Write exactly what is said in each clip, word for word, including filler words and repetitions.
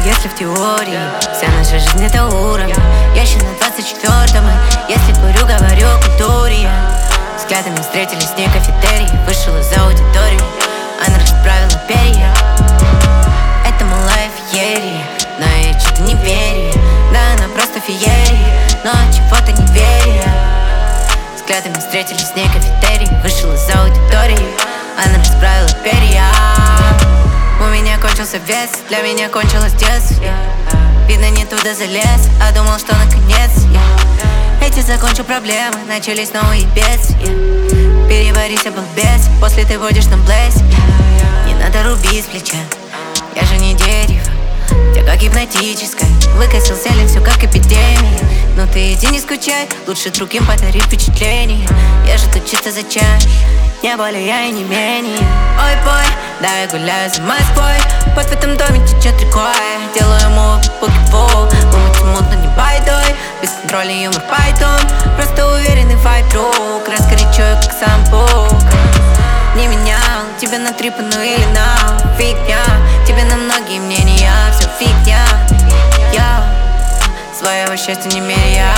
если в теории вся наша жизнь это уровень, я еще на двадцать четвёртом, и если курю, говорю о культуре. Взглядами встретились в ней кафетерий, вышел из аудитории, она расправила перья. Это малая феерия, но я что-то не верю. Да, она просто феерия, но чего-то не верю. Взглядами встретились в ней кафетерий, вышел из аудитории, она расправила перья. У меня кончился вес, для меня кончилось детство. Видно, не туда залез, а думал, что наконец я эти закончу проблемы, начались новые бедствия. Переварись, обалбес, после ты водишь на блэс. Не надо рубить с плеча, я же не дерево, тебя как гипнотическое. Выкосил селен, все как эпидемия. Но ты иди не скучай, лучше другим подари впечатление. Я же тут чисто за чай, не более я и не менее. Ой, бой, да я гуляю за Москвой, под в этом доме течет рекой. Делаю ему буки-бу, умыть мутно не байдой. Бесконтрольный юмор пайтон, просто уверенный вайб друг. Раскорячую, как сам Бог. Не менял тебя на трипану или на фигня. Тебе на многие мнения, все фигня. Я своего счастья не меряю.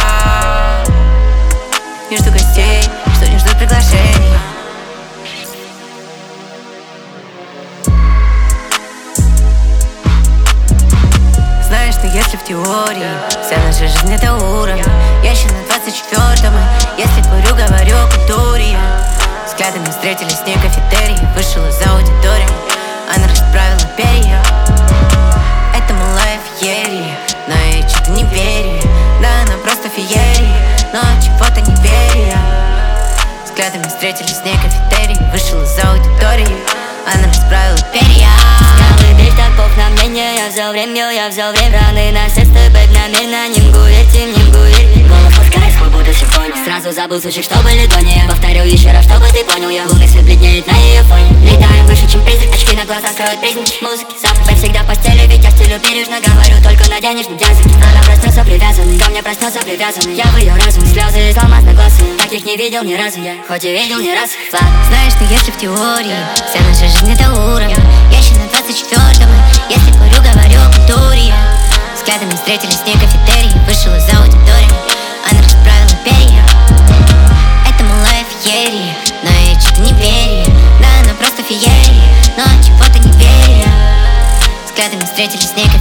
Не жду гостей, что не ждут приглашений. Знаешь, что если в теории вся наша жизнь это уровень, я еще на двадцать четвёртом, и если курю, говорю о культуре. Взглядами встретились в ней кафетерий, вышел из аудитории, она расправила перья. Это малая феерия, но я что-то не верю. Да, она просто феерия, но чего-то не верю. Взглядами встретились в ней кафетерий, вышел из аудитории, она расправила перья. Без таков на мнение, я взял время, я взял время. Раны на сердце, бэк намеренно, не мгуете, не мгуете. Голос пускай свой буду симфония. Сразу забыл слушать, что были до нее. Повторю еще раз, чтобы ты понял, я лунный свет бледнеет на ее фоне. Летаем выше, чем призрак, очки на глаза скроют признаки музыки. Завтра всегда в постели, ведь я стилю бережно говорю, только наденешь на языки. Она проснется привязанной, ко мне проснется привязанной. Я в ее разуме, слезы из алмазных глаз. Таких не видел ни разу я, хоть и видел не раз. Флаг. Знаешь, что если в теории вся наша жизнь это уровень, я еще на двадцать четвёртом, и если курю, говорю о культуре. Взглядами встретились в ней кафетерий, вышел из аудитории, она расправила перья. Это малая феерия, но я что-то не верю. Да, она просто феерия, но чего-то не верю. Взглядами встретились в ней кафетерий.